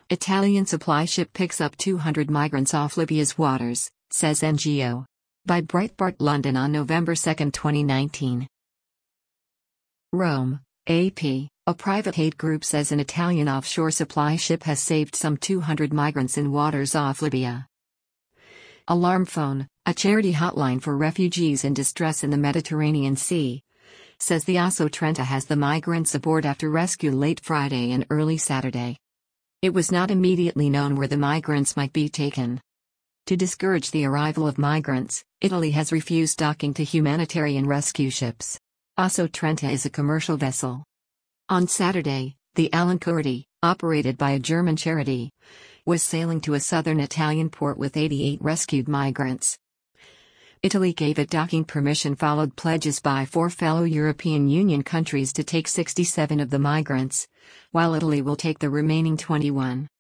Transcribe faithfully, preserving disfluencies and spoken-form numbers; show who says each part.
Speaker 1: Italian supply ship picks up two hundred migrants off Libya's waters, says N G O. By Breitbart London on November second, twenty nineteen. Rome, A P, a private aid group says an Italian offshore supply ship has saved some two hundred migrants in waters off Libya. Alarm Phone, a charity hotline for refugees in distress in the Mediterranean Sea, says the Osso Trenta has the migrants aboard after rescue late Friday and early Saturday. It was not immediately known where the migrants might be taken. To discourage the arrival of migrants, Italy has refused docking to humanitarian rescue ships. Osso Trenta is a commercial vessel. On Saturday, the Alinquirity, operated by a German charity, was sailing to a southern Italian port with eighty-eight rescued migrants. Italy gave it docking permission followed pledges by four fellow European Union countries to take sixty-seven of the migrants, while Italy will take the remaining twenty-one.